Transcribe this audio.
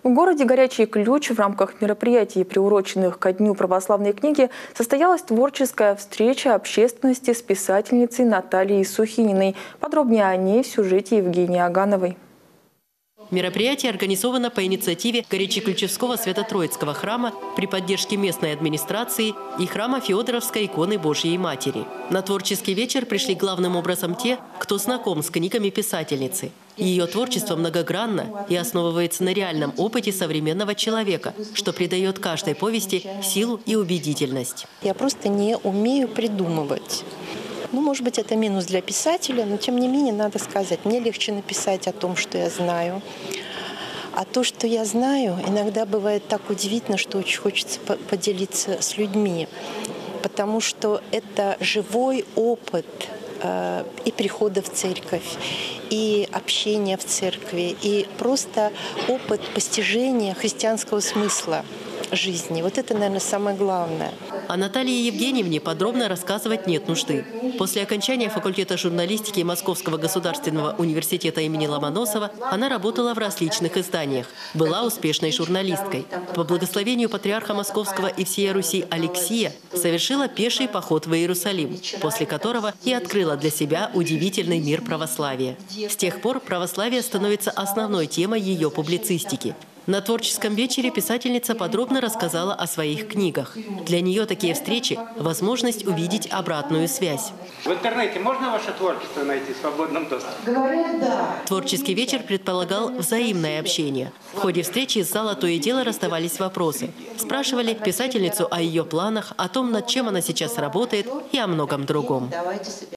В городе Горячий Ключ в рамках мероприятий, приуроченных ко Дню православной книги, состоялась творческая встреча общественности с писательницей Натальей Сухининой. Подробнее о ней в сюжете Евгении Агановой. Мероприятие организовано по инициативе Горячеключевского Свято-Троицкого храма при поддержке местной администрации и храма Феодоровской иконы Божьей Матери. На творческий вечер пришли главным образом те, кто знаком с книгами писательницы. Ее творчество многогранно и основывается на реальном опыте современного человека, что придает каждой повести силу и убедительность. Я просто не умею придумывать. Ну, может быть, это минус для писателя, но тем не менее надо сказать, мне легче написать о том, что я знаю. А то, что я знаю, иногда бывает так удивительно, что очень хочется поделиться с людьми, потому что это живой опыт и прихода в церковь, и общения в церкви, и просто опыт постижения христианского смысла жизни. Вот это, наверное, самое главное. О Наталье Евгеньевне подробно рассказывать нет нужды. После окончания факультета журналистики Московского государственного университета имени Ломоносова она работала в различных изданиях. Была успешной журналисткой. По благословению патриарха Московского и всей Руси Алексия совершила пеший поход в Иерусалим, после которого и открыла для себя удивительный мир православия. С тех пор православие становится основной темой ее публицистики. На творческом вечере писательница подробно рассказала о своих книгах. Для нее такие встречи – возможность увидеть обратную связь. В интернете можно ваше творчество найти в свободном доступе? Говорят, да. Творческий вечер предполагал взаимное общение. В ходе встречи из зала то и дело раздавались вопросы. Спрашивали писательницу о ее планах, о том, над чем она сейчас работает и о многом другом.